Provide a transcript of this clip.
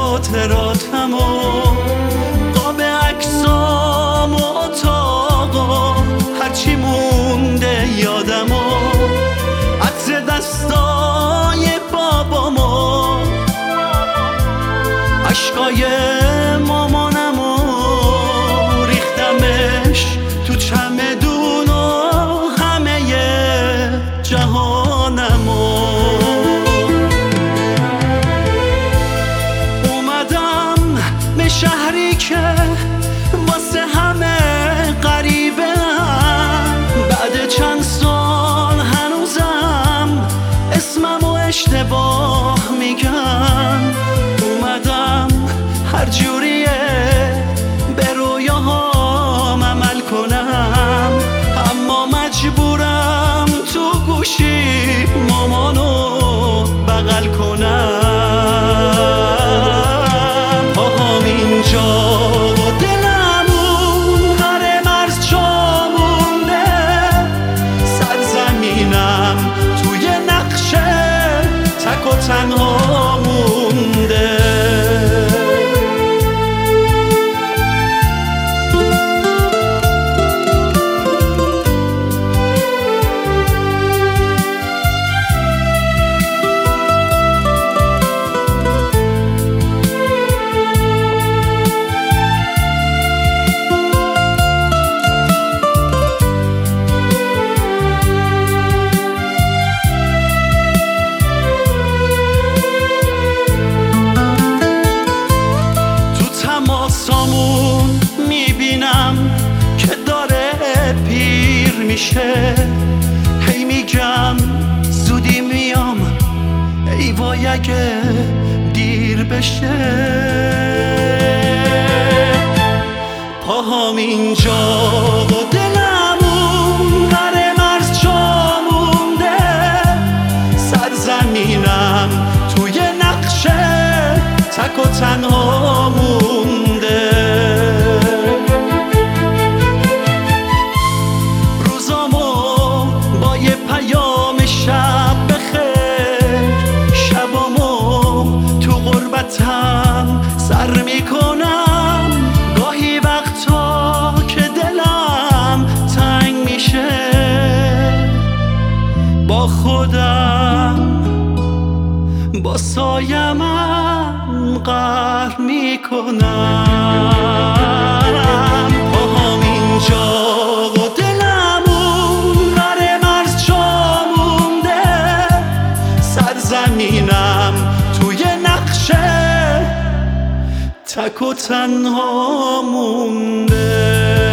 خاطراتم و قاب عکسام و اتاقا هرچی مونده یادم و عطر دستای بابامو عشقای مامانم و ریختمش تو چمدون و همه جهانم و اومدم به شهری که واسه همه غریبه بعد چند سال هنوزم اسمم و اشتباه میگن اومدم هر جوریه به رویاهام عمل کنم اما مجبورم تو گوشی مامانو بغل کنم پاهام اینجا و دلم اون ور مرز جا مونده سرزمینم توی نقشه تک و تنها مونده تماسامون میبینم که داره پیر میشه هی میگم زودی میام ای وای اگه دیر بشه پاهام اینجا و دلم اون ور مرز جا مونده سرزمینم توی نقشه تک و تنها مونده روزامو با یه پیام شب بخیر شبامو تو غربتم سر میکنم گاهی وقتا که دلم تنگ میشه با خودم با سایه‌ام قهر میکنم پاهام اینجا و دلم اون ور مرز جا مونده سرزمینم توی نقشه تک و تنها مونده